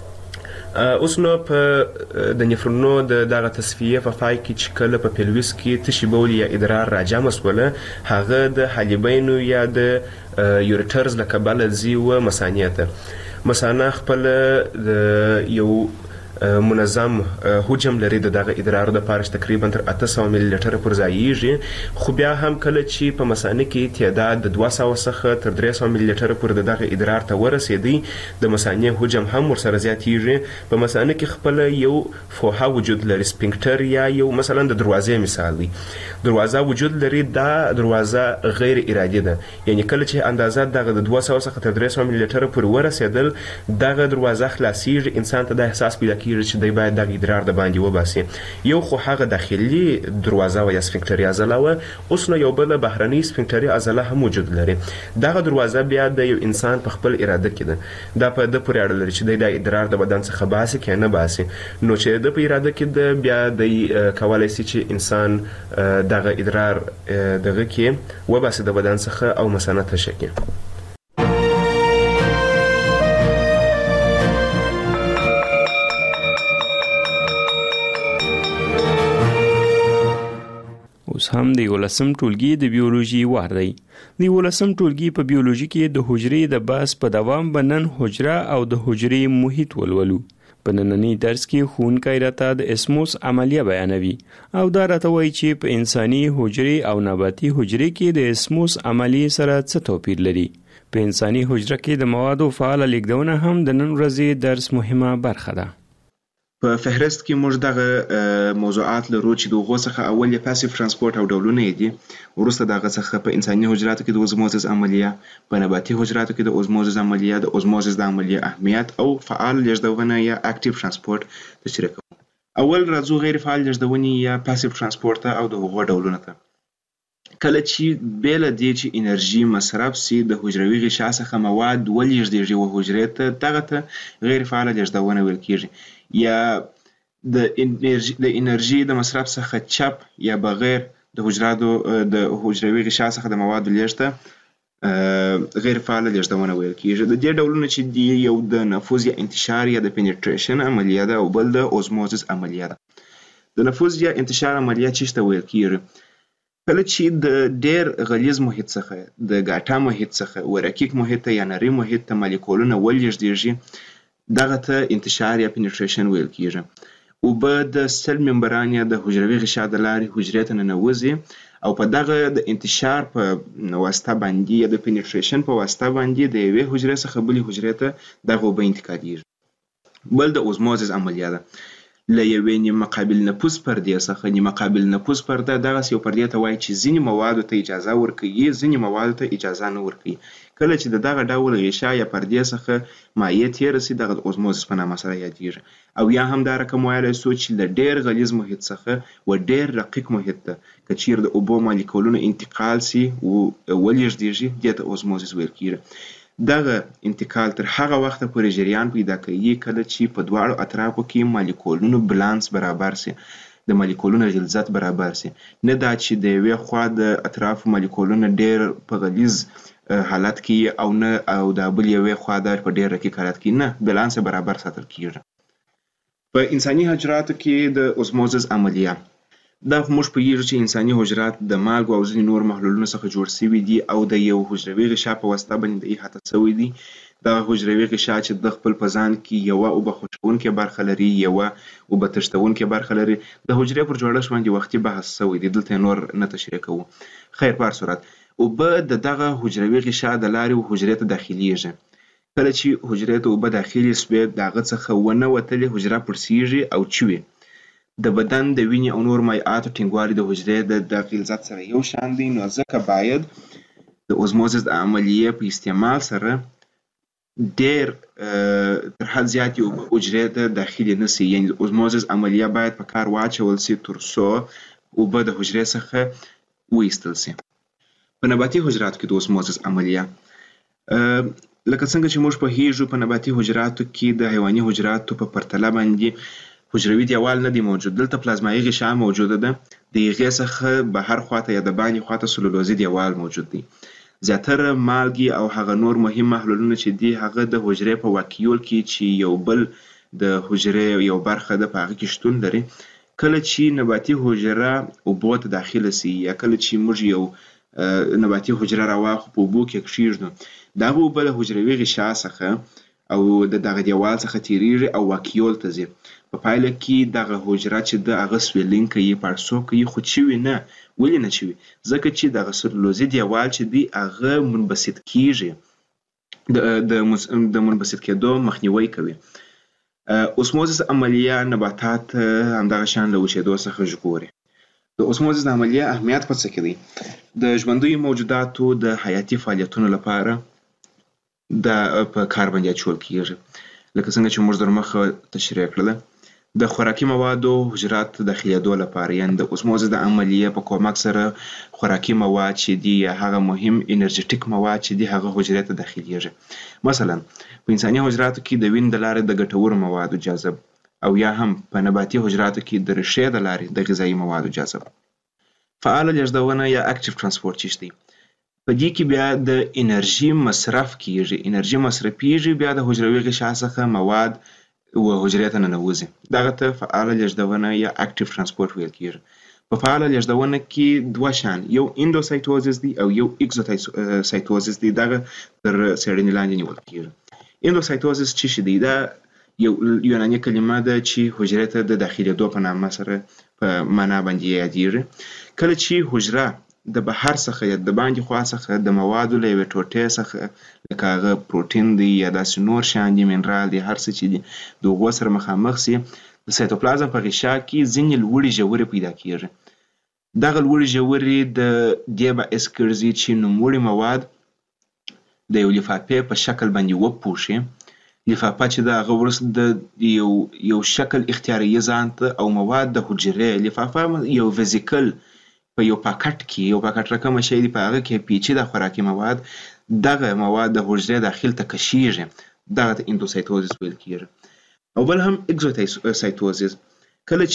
اوس نو په د نفرونو د دغه تصفیه په پای کې چې کله په پیلویس کې تشي بول یا ادرار راجمع سوله هغه د حالبینو یا د یوریټرز له کبله ځي و مثانې ته. مثانه خپل د یو منظم حجم لري د دغه ادرار د پاره تقریبا تر اته سوه ملي لیټره پر ځایږي. خو بیا هم کله چې په مثانه کې تعداد د دوه سوه څخه تر درې سوه ملي لیټره پر د دغه ادرار ته ورسېدی د مثانې حجم هم ورسره زیاتیږي. په مثانه کې خپل یو فوحه وجود لري، سپینکټر یا یو مثلا د دروازې مثال دی. دروازه وجود لري، دا دروازه غیر ارادي ده، یعنی کله چې اندازه دغه د دوه سوه څخه تر درې سوه ملي لیټره پر ورسېدل دغه دروازه خلاصیږي. انسان ته د احساس پیدا کیږي چې دی باید دغه ادرار د باندې وباسي. یو خو هغه داخلي دروازه و یا سفنکټري عضله وه، اوس نو یو بله بهرنۍ سفنکټري عضله هم وجود لري. دغه دروازه بیا د یو انسان په خپل اراده کې ده. دا په ده پورې اړه لري چې دی د ادرار د بدن څخه باسي که نه باسي. نو چې د په اراده کې ده بیا دی کولی سي چې انسان دغه ادرار دغه کې وباسي د بدن څخه او مثانه تشه کړي. اوس هم د یولسم ټولګي د بیولوژي وار دی. د یولسم ټولګي په بیولوژي کې د حجرې د بحث په دوام به نن حجره او د حجرې محیط ولولو. په نننی درس کې ښوونکی راته د اسموس عملیه بیانوي او دا راته وایي چې په انساني حجرې او نباتي حجرې کې د اسموس عملیې سره څه توپیر لري. په انساني حجره کې د موادو فعاله لیږدونه هم د نن ورځې درس مهمه برخه ده. په فهرست کې موږ دغه موضوعات لرو چې د هغو څخه اول یې پاسیف ترانسپورت او ډولونه یې دي. وروسته دغه څخه په انساني حجراتو کې د اوزموزس عملیه، په نباتي حجراتو کې د اوزموزس عملیه، د اوزموزس د عملیه اهمیت او فعال لیږدونه یا اکټیو ترانسپورت تشریح کوو. اول راځو غیر فعال لیږدونې یا پاسیف ترانسپورت او د هغو ډولونه ته. کله چې بېله دې چې انرژي مصرف سي د حجروي غشا څخه مواد ولېږدېږي و حجرې ته، دغه ته غیر فعاله لیږدونه ویل کېږي. یا د انرژي د انرژي د مصرف څخه چپ یا بغیر د حجراتو د حجروي غشا څخه د موادو لیږد غیر فعاله لیږدونه ویل کېږي. د دې ډولونه چې دي یو د نفوذ یا انتشار یا د پینټریشن عملیه ده او بل د اوزموزس عملیه ده. د نفوذ یا انتشار عملیه څه ته ویل کېږي؟ کله چې د ډېر غلیظ محیط څخه د ګاټا محیط څخه ورکیک محیط ته یا نري محیط ته مالیکولونه ولېږدېږي، دغه ته انتشار یا پینټریشن ویل کېږي. اوبه د سل ممبران یا د حجروي غشا د لارې حجرې ته ننوځي او په دغه د انتشار په واسطه باندې یا د پینټریشن په واسطه باندې د یوې حجرې څخه بلې حجرې ته دغه اوبه انتقالېږي. بل د اوزموزس عملیه ده. له یوې نیمه قابل نفوذ پردې څخه. نیمه قابل نفوذ پرده دغسې یو پردې ته وایي چې ځینې موادو ته اجازه ورکوي، ځینې موادو ته اجازه نه ورکوي. کله چې د دغه ډول غشا یا پردې څخه مایع تېره سي دغه د اوزموزس په نامه سره یادیږي. او یا هم دا رقم ویلی سو چې له ډېر غلیظ محیط څخه و ډېر رقیق محیط ته که چیرې د اوبو مالیکولونه انتقال سي و ولېږدېږي دې ته اوزموزس ویل کېږي. دغه انتقال تر هغه وخته پورې جریان پیدا کوي کله چې په دواړو اطرافو کې مالیکولونو بلانس برابر سي، د مالیکولونو غلظت برابر سي. نه دا چې د یوې خوا د اطرافو مالیکولونه ډېر په غلیظ حالت کې او نه او د بل یوې خوا د په ډېر رقیق حالت کې، نه، بلانس برابر ساتل کېږي. په انساني حجراتو کې د اوزموزس عملیه دا خو موږ پوهېږو چې انساني حجرات د مالګو او ځینې نور محلولونو څخه جوړ شوي دي او د یو حجروي غشا په واسطه باندې د احاطه شوي دي. دغه حجروي غشا چې د خپل په ځان کې یوه اوبه خوشبونکې برخه لري، یوه اوبه تښتونکې برخه لري. د حجرې پر جوړښت باندې وختي بحث شوی دی، دلته نور نه تشریح کوو. خیر، په هر صورت اوبه د دغه حجروي غشا د لارې حجرې ته داخلیږي. کله چې حجرې ته اوبه داخلي سوې د هغه څخه ونه وتلې حجره پړسیږي او چوي. د بدن د وینې او نور مایعاتو ټینګوالی د حجرې د غلظت سره یو شان دی، نو ځکه باید د اوزموزس د عملیې په استعمال سره ډېر تر حد زیاتې اوبه حجرې ته داخلي نه سي. یعنې د اوزموزس عملیه باید په کار واچول سي تر څو اوبه د حجرې څخه وایستل سي. په نباتي حجراتو کې د اوزموزس عملیه لکه څنګه چې موږ پوهېږو په نباتي حجراتو کې د حیواني حجراتو په پرتله باندې حجروي دیوال نه دی موجود. دلته پلازمایي غشا موجوده ده، د هغې څخه بهر خواته یا د باندې خواته سلولوزي دیوال موجود دی. زیاتره مالګې او هغه نور مهم محلولونه چې دي هغه د حجرې په واکیول کې چې یو بل د حجرې یو برخه ده په هغه کې شتون لري. کله چې نباتي حجره اوبو ته داخله سي یا کله چې موږ یو نباتي حجره راواخلو په اوبو کې کښېږدو، دغه اوبه د حجروي غشا څخه او د دغه دیوال څخه تیریږي او واکیول ته ځي. په پایله کې دغه حجره چې د هغه سویلینګ کوي، پړسوب کوي، خو چوي نه. ولې نه چوي؟ ځکه چې دغه سلولوزي دیوال چې دی هغه منبسط کیږي، د د منبسط کېدو مخنیوی کوي. اوسموزس عملیه نباتات همدغه شان له وچېدو څخه ژغوري. د اوسموزس عملیه اهمیت په څه کې دی؟ د ژوندیو موجوداتو د حیاتي فعالیتونو لپاره د په کار باندې اچول کیږي. لکه څنګه چې موږ در مخه تشریح کړله، د خوراکي موادو حجرات داخلېدو لپاره، یعنې د اوسموزس د عملیې په کومک سره خوراکي مواد چې دي یا هغه مهم انرژیټیک مواد چې دي هغه حجرې ته داخلېږي. مثلا په انساني حجراتو کې د وینې د لارې د ګټورو موادو جذب او یا هم په نباتي حجراتو کې د ریښې د لارې د غذایي موادو جذب. فعاله لېږدونه یا اکټیو ترانسپورټ چې دی، په دې کې بیا د انرژي مصرف کیږي، انرژي مصرفیږي، بیا د حجروي غشا څخه مواد و حجرې ته ننوځي. دغه ته فعاله لېږدونه یا اکټیو ترانسپورټ ویل کیږي. په فعاله لېږدونه کې دوه شیان، یو اندوسایتوزس دی او یو اکزوسایتوزس دی. دغه تر څېړنې لاندې نیول کیږي. اندوسایتوزس څه شی دی؟ دا یو یوناني کلمه ده چې حجرې ته د داخلېدو په نامه سره په معنا باندې یادیږي. کله چې حجره د بهر څخه یا د باندې خوا څخه د موادو له یوې ټوټې څخه لکه هغه پروټین دی یا داسې نور شیان دي، منرال دی، هر څه چې دي، د هغو سره مخامخ سي، د سایتوپلازم په غشا کې ځینې لوړې ژورې پیدا کیږي. دغه لوړې ژورې د دې باعث ګرځي چې نوموړي مواد د یو لفافې په شکل باندې وپوښي. لفافه چې ده هغه وروسته د یو یو شکل اختیاروي ځان ته او مواد د حجرې. لفافه یو ویزیکل په یو پاکټ کې، یو پاکټ رقمه شی دی، په هغه کې پیچیده خوراکي مواد، دغه مواد د حجرې داخل ته کشیږي. دغه ته اندوسایتوزس ویل کیږي. او بل هم اکزوسایتوزس، کله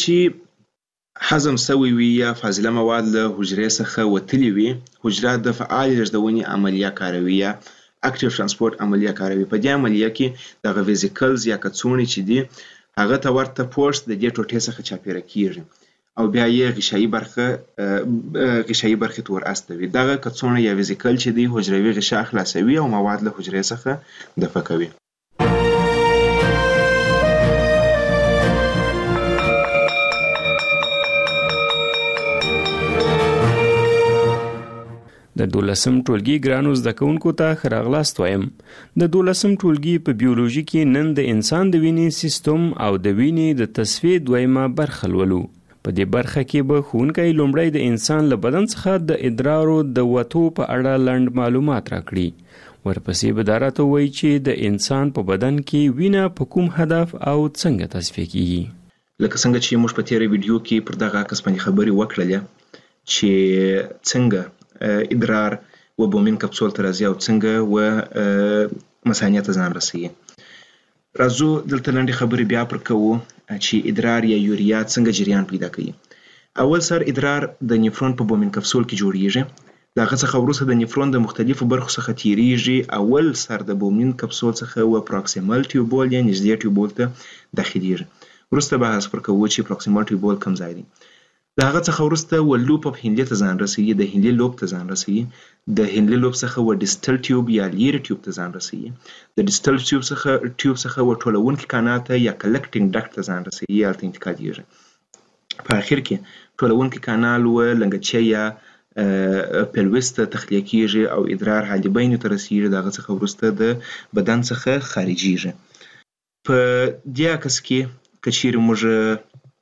چې هضم سوی وي یا فاضله مواد له حجرې څخه وتلي وي، حجره د فعال لېږدونې عملیه کاروي یا اکټیو ترانسپورټ عملیه کاروي. په دې عملیه کې دغه ویزیکلز یا کڅوړې چې دي هغه ته ورته پوسټ د دې ټوټې څخه چاپېره کیږي او بیا یې غشایي برخه غشایي برخې ته ور استوي. دغه کڅوړه یا ویزیکل چې دی حجروي غشا خلاصوي او مواد له حجرې څخه دفع کوي. د دولسم ټولګي ګرانو زده کوونکو ته ښه راغلاست وایم. د دولسم ټولګي په بیولوژي کې نن د انسان د وینې سیستم او د وینې د تصفیې دویمه برخه لولو. په دې برخه کې به ښوونکی لومړی د انسان له بدن څخه د ادرارو د وتو په اړه لنډ معلومات راکړي. ورپسې به دا راته ووایي چې د انسان په بدن کې وینه په کوم هدف او څنګه تصفیه کیږي. لکه څنګه چې موږ په تیره ویډیو کې پر دغه عکس باندې خبرې وکړلې چې څنګه ادرار و بومین کپسول ته راځي او څنګه و مثانې ته ځان رسوي. راځو دلته لنډې خبرې بیا پر کوو چې ادرار یا یوریا څنګه جریان پیدا کوي. اول سر ادرار د نیفرون په بومین کپسول کې جوړیږي. د هغه څخه وروسته د نیفرون د مختلفو برخو څخه تیریږي. اول سر د بومین کپسول څخه و پروکسیمل ټیوبول یا نږدې ټیوبول ته داخلیږي. وروسته بحث پر کوو چې پروکسیمل ټیوبول کوم ځای دی. د هغه څخه وروسته و لوپ اف هینلي ته ځان رسوي، د هینلي لوب ته ځان رسوي. د هینلي لوب څخه و ډیسټل ټیوب یا لیري ټیوب ته ځان رسوي. د ډیسټل ټیوب څخه ټیوب څخه و ټولونکي کانال ته یا کلکټینګ ډکټ ته ځان رسوي یا الته انتقالېږي. په اخر کې ټولونکي کانال و لنګچه یا پلوس ته تخلیه کیږي او ادرار حالبینو ته رسیږي. د هغه څخه وروسته د بدن څخه خارجیږي. په دې عکس کې که چیرې موږ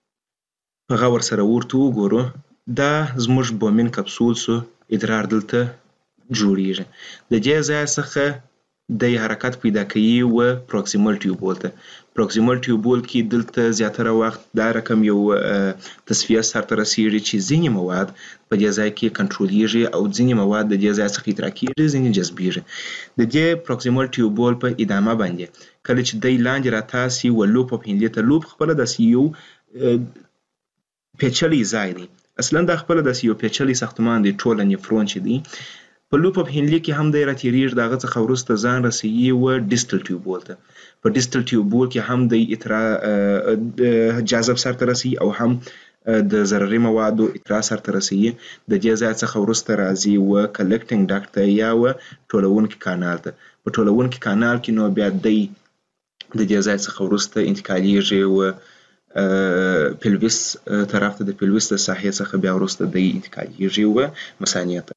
په غور سره ورته وګورو، دا زموږ بومین کپسول سو ادرار دلته جوړیږي. د دې ځای څخه د حرکت پیدا کوي و پروکسیمل ټیوبول ته. پروکسیمل ټیوبول کې دلته زیاتره وخت دا رقم یو تصفیه سرته رسیږي چې ځینې مواد په دې ځای کې کنټرولېږي او ځینې مواد د دې ځای څخه ادرا کېږي، ځینې جذبېږي. د دې پروکسیمل ټیوبول په ادامه باندې کله چې دی لاندې راتاسي و لوپ اف هینلي ته، لوپ خپله داسې یو پیچلی ځای دی. اصلا دا خپله داسې یو پیچلی ساختمان دی ټوله نیفرون چې دی. په لوپ اف هینلي کې هم دی راتېرېږي. د هغه څخه وروسته ځان رسوي و ډیسټل ټیوبول ته. په ډیسټل ټیوبول کې هم دی اترا جاذب سرته رسوي او هم د ضرري موادو اترا سرته رسوي. د دې ځای څخه وروسته راځي و کلکټینګ ډکټ ته یا و ټولونکي کانال ته. په ټولونکي کانال کې نو بیا دی د دې ځای څخه وروسته انتقالېږي و پلویس طرف ته. د پلویس د ساحې څخه بیا وروسته دی انتقالېږي و مثانې ته.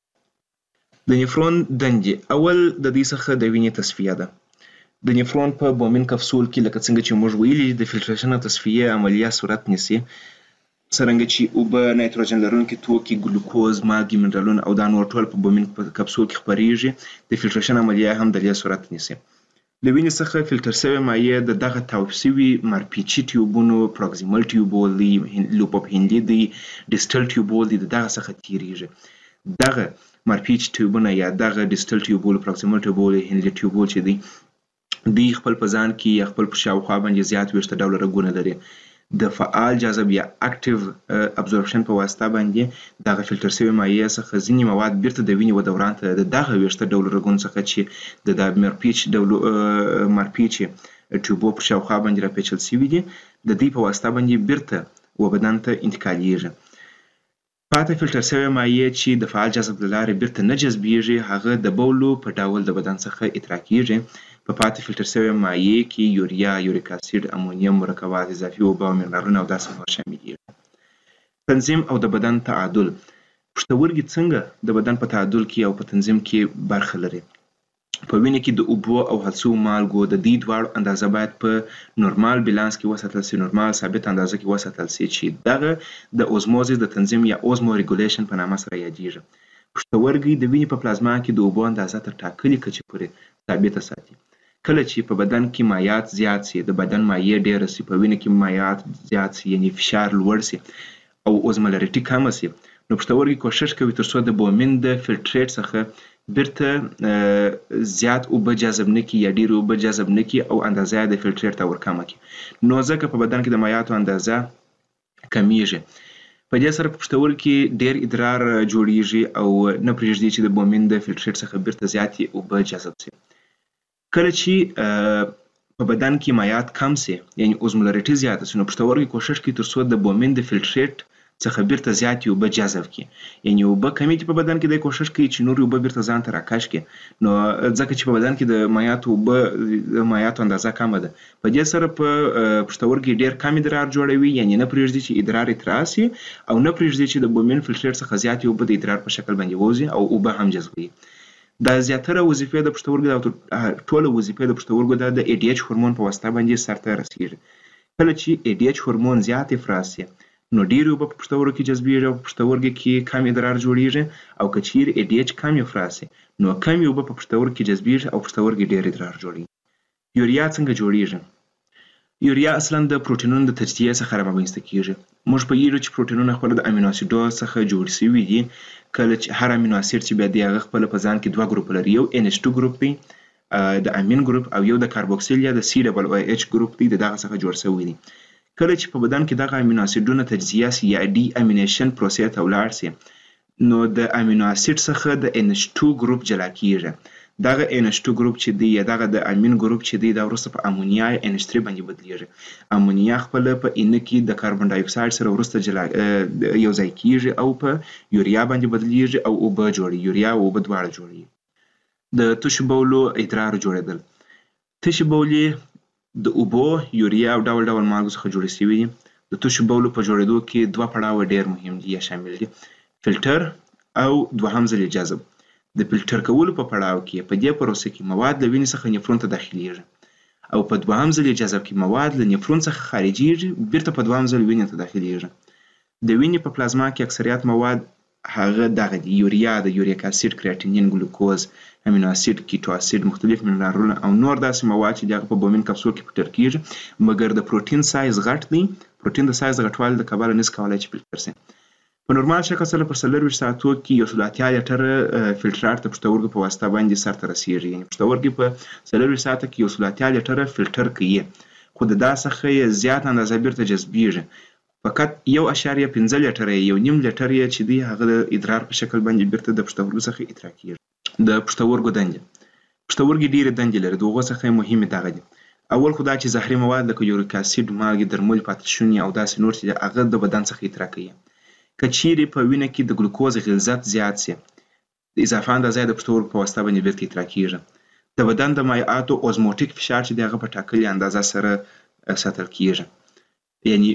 د نیفرون دندې اول د دې څخه د وینې تصفیه ده. د نیفرون په بومین کپسول کې لکه څنګه چې موږ ویلي د فلټریشن او تصفیې عملیه صورت نیسي. څرنګه چې اوبه، نایتروجن لرونکي توکي، ګلوکوز، مالګې، منرالونه او دا نور ټول په بومین کپسول کې خپریږي. د فلټریشن عملیه هم د دې صورت نیسي. له وینې څخه فلټر شوې مایع د دغه تاوپ شوي مارپیچي ټیوبونو، پروکسیمل ټیوبول دی، لوپ اف هینلي دی، ډیسټل ټیوبول دی، د دغه څخه تیریږي. دغه مارپیچ ټیوبونه یا دغه ډیسټل ټیوبول، پروکسیمل ټیوبول، هینلي ټیوبول چې دی دوی خپل په ځان کې یا خپل په شاوخوا باندې زیات ویشته ډوله رګونه لري. د فعال جاذب یا اکټیو ابزورپشن په واسطه باندې دغه فلټر شوی مایع څخه ځینې مواد بیرته د وینې و دوران ته د دغه ویشته ډوله رګونو څخه چې د مارپیچ ډولو مارپیچ ټیوبو په شاوخوا باندې راپیچل شوي دي، د دې په واسطه باندې بیرته و بدن ته انتقالېږي. پاتې فلټر شوی مایع چې د فعال جاذب له لارې بیرته نه جذبېږي، هغه د بولو په ډول د بدن څخه ادرا کېږي. په پاتې فلټر شوی مایع کې یوریا، یوریک اسید، امونیم، مرکبات، اضافي اوبه او منرالونه او داسې نور شاملېږي. تنظیم او د بدن تعادل. پښتورګي څنګه د بدن په تعادل کې او په تنظیم کې برخه لري. په وینې کې د اوبو او هڅو مالګو د دې دواړو اندازه باید په نورمال بیلانس کې وساتل شي، نورمال ثابت اندازه کې وساتل شي چې دغه د اوزموزیس د تنظیم یا اوزمو ریګولیشن په نامه سره یادېږي. پښتورګي د وینې په پلازما کې د اوبو اندازه تر ټاکلې کچې پورې ثابته ساتي. کله چې په بدن کې مایعات زیات شي، د بدن مایع ډېره شي، په وینه کې مایعات زیات شي یعنی فشار لوړ شي او اوزمولریټي کمه شي، نو پښتورګي کوشش کوي تر څو د بومین د فلټریټ څخه بیرته زیات اوبه جذب نه کړي یا ډېرې اوبه جذب نه کړي او اندازه یې د فلټریټ ته ورکمه کړي. نو ځکه په بدن کې د مایعاتو اندازه کمیږي. په دې سره په پښتورګي کې ډېر ادرار جوړیږي او نه پرېږدي چې د بومین د فلټریټ څخه بیرته زیاتې اوبه جذب شي. کله چې په بدن کې مایعات کم شي یعنی اوزمولریټي زیاته شي، نو پښتورګي کوشش کوي تر څو د بومین د فلټریټ څخه بیرته زیاتې اوبه جذب کړي یعنی اوبه کمې دي په بدن کې د کوشش کوي چې نور اوبه بیرته ځان ته راکش کړي نو ځکه چې په بدن کې د مایعاتو اوبه د مایعاتو اندازه کمه ده په دې سره په پښتورګي ډیر کم ادرار جوړوي یعنی نه پرېږدي چې ادرار اتراس شي او نه پرېږدي چې د بومین فلټر څخه زیاتې اوبه د ادرار په شکل باندې ووځي او اوبه هم جذبوي دا زیاتره وظیفې د پښتورګو د ټوله وظیفې د پښتورګو د ای ډي ایچ هورمون په واسطه باندې سرته رسیږي کله چې ای ډي ایچ هورمون زیات افراز شي نو ډېرې اوبه په پښتورګو کې جذبېږي او په پښتورګو کې کم ادرار جوړیږي او که چیرې ای ډي ایچ کم افراز شي نو کمې اوبه په پښتورګو کې جذبېږي او پښتورګي ډېر ادرار جوړوي یوریا څنګه جوړیږي یوریا اصلا د پروټینونو د تجزیې څخه رامنځته کیږي موږ پوهیږو چې پروټینونه خپله د امینو اسیدو څخه جوړ شوي دي کله چې هر امینو اسید چې بیا دی هغه خپله په ځان کې دوه ګروپ لري یو ان ایچ ټو ګروپ دی د امین ګروپ او یو د کاربوکسیل یا د سی ډبل او ایچ ګروپ دی د دغه څخه جوړ شوی دی کله چې په بدن کې دغه امینو اسیدونه تجزیه سي یا ډي امینیشن پروسې ته ولاړ سي نو د امینو اسید څخه د ان ایچ ټو ګروپ جلا کیږي دغه ان ایچ ټو ګروپ چې دی یا دغه د امین ګروپ چې دی دا وروسته په امونیا ان ایچ تhree باندې بدلیږي امونیا خپل په ان کې د کاربن ډای اکساید سره وروسته جلا یو ځای کیږي او په یوریا باندې بدلیږي او اوبه جوړي یوریا او اوبه دواړه جوړي د تشو بولو ادرار جوړیدل تشو بولې د اوبو یوریا او ډول ډول مالګو څخه جوړې شوي دي د تشو بولو په جوړېدو کې دوه پړاوه ډېر مهم دي یا شامل دي فلټر او دوهم ځل جذب د فلټر کولو په پړاو کې په دې پروسه کې مواد له وینې څخه نفرون ته داخليږي او په دوهم ځل جذب کې مواد له نفرون څخه خارجيږي بیرته په دوهم ځل وینې ته داخليږي د وینې په پلازما کې اکثریت مواد هغه دغه دي یوریا د یوریک اسید کریاتینین ګلوکوز امینو اسید کیټو اسید مختلف منرالونه او نور داسې مواد چې دغه په بومین کپسول کې فلټر کیږي مګر د پروتین سایز غټ دی پروتین د سایز غټوالي د کبله نس کولای چې فلټر شي په نورمال شکل سره په څلورویشت ساعتو کې یو سل اتیا لیټره فلټرات د پښتورګو په واسطه باندې سرته رسیږي یعنې پښتورګي په څلورویشت ساعته کې یو سل اتیا لیټره فلټر کوي خو د دا څخه یې زیات اندازه بیرته جذبیږي فقط یو اشاریه پنځه لیټره یو نیم لیټر یې چې دی هغه د ادرار په شکل باندې بیرته د پښتورګو څخه ادرار کیږي د پښتورګو دندې پښتورګي ډېرې دندې لري د هغو څخه مهمې دغه دي اول خو دا چې زهري مواد لکه یوریک اسید مالګې درمل پاتشوني او داسې نور چې هغه د بدن څخه ادرار کوي که چیرې په وینه کې د ګلوکوز غلظت زیات شي د اضافه اندازه د پښتورګو په واسطه باندې بیرته ادرار کیږي د بدن د مایعاتو اوزموټیک فشار چې دغه په ټاکلې اندازه سره ساتل کیږي یعنی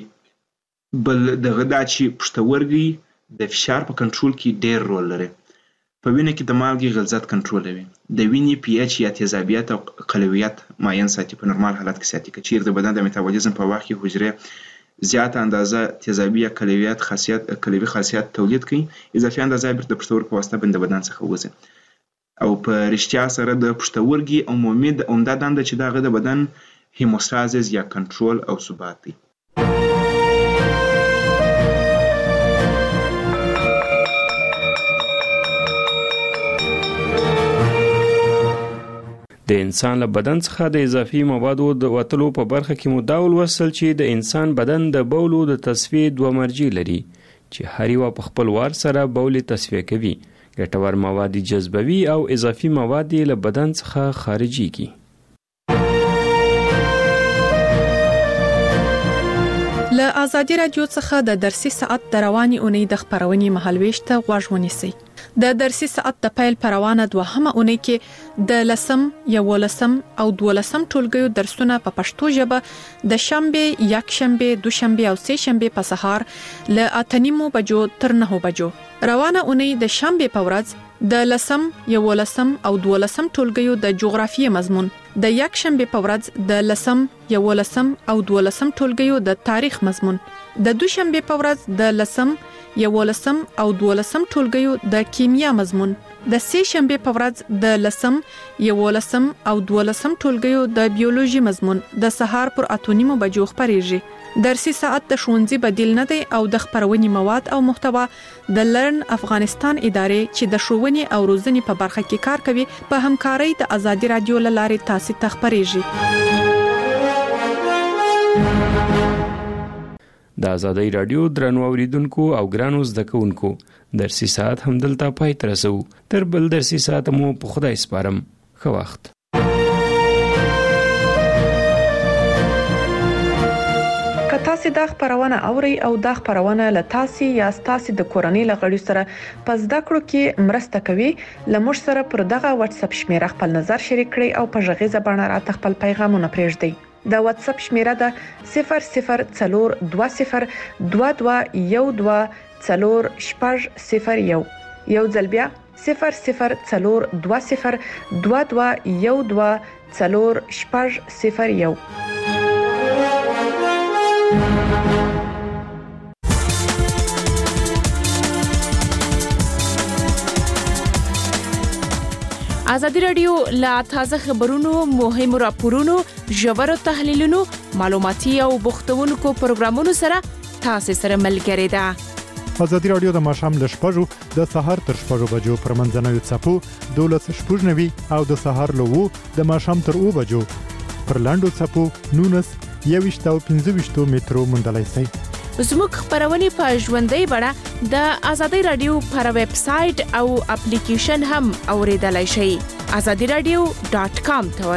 بل دغه دا چې پښتورګي د فشار په کنټرول کې ډېر رول لري په وینه کې د مالګې غلظت کنټرولوي د وینې پی ایچ یا تیزابیت او قلویت معین ساتي په نورمال حالت کې ساتي که چیرې د بدن د میتابولیزم په وخت کې حجرې زیات اندازه تیزابي یا قلویت خاصیت قلوي خاصیت تولید کوي اضافي اندازه بیرته د پښتورګو په واسطه باندې بدن څخه وځي او په رښتیا سره د پښتورګي عمومي عمده دنده چې دغه د بدن هیموستازیس یا کنټرول او ثبات دی د انسان له بدن څخه د اضافي موادو د وتلو په برخه کې مو دا ولوستل چې د انسان بدن د بولو د تصفیې دوه مرجع لري چې هر یو په خپل وار سره بول تصفیه کوي ګټور مواد جذبوي او اضافي مواد له بدن څخه خارجيږي له آزادي رادیو څخه د درسي ساعت د رواني اونۍ د خبرونې مهالويش ته غوږ ونیسئ د درسي ساعت د پیل پروانه دوهمه اونۍ کې د لسم یولسم او دولسم ټولګیو درسونه په پښتو ژبه د شنبه یکشنبه دوشنبه او سه شنبه په سهار ل اتنیمو بجو تر نه بجو روانه اونۍ د شنبه په ورځ د لسم یولسم او دولسم ټولګیو د جغرافیې مضمون د یکشنبه په ورځ د لسم یولسم او دولسم ټولګیو د تاریخ مضمون د دوشنبه په ورځ د لسم یولسم او دولسم ټولګیو د کیمیا مضمون د سه شنبه په ورځ د لسم یولسم او دولسم ټولګیو د بیولوژي مضمون د سهار پر اتونیمو بجو خبريږي درسي ساعت د ښوونځي بدیل نه دی او د خبرونې مواد او محتوا د لرن افغانستان ادارې چې د ښوونې او روزنې په برخه کې کار کوي په همکارۍ د آزادي رادیو لارې تاسو ته خبريږي د آزادۍ رادیو درنو اوریدونکو او ګرانو زده کوونکو درسي ساعت هم دلته پای ته رسو تر بل درسي ساعت مو په خدای سپارم ښه وخت که تاسو چې دا خبرونه اوري او دا خبرونه له تاسو یا تاسو د کورنۍ لغړی سره پس دا کړو کې مرسته کوي لمر سره پر دغه واتس اپ شمیره خپل نظر شریک کړئ او په ژغې زبانه راته خپل پیغامونه پرېږدئ د واتس اپ شمیره ده صفر صفر څلور دوه صفر دوه دوه یو دوه څلور شپږ صفر یو یو ځل بیا صفر صفر څلور دوه صفر دوه دوه یو دوه څلور شپږ صفر یو. ازادي رادیو لا تازه خبرونو مهمو راپورونو ژورو تحلیلونو معلوماتي او بوختونکو پروګرامونو سره تاسو سره ملګری ده. ازادي رادیو د ماشام ل شپږو د سهار تر شپږو بجو پر منځنوي چپو دولس شپږنوي او د سهار له وو د ماشام تر او بجو پر لاندو چپو نونس یويشت او پنځه مترو مندلای سي. زموږ خبرونه په ژوندۍ بڼه د ازادي رادیو پر ویب سټ او اپلیکیشن هم اوریدلای شئ. azadi radio dot com ته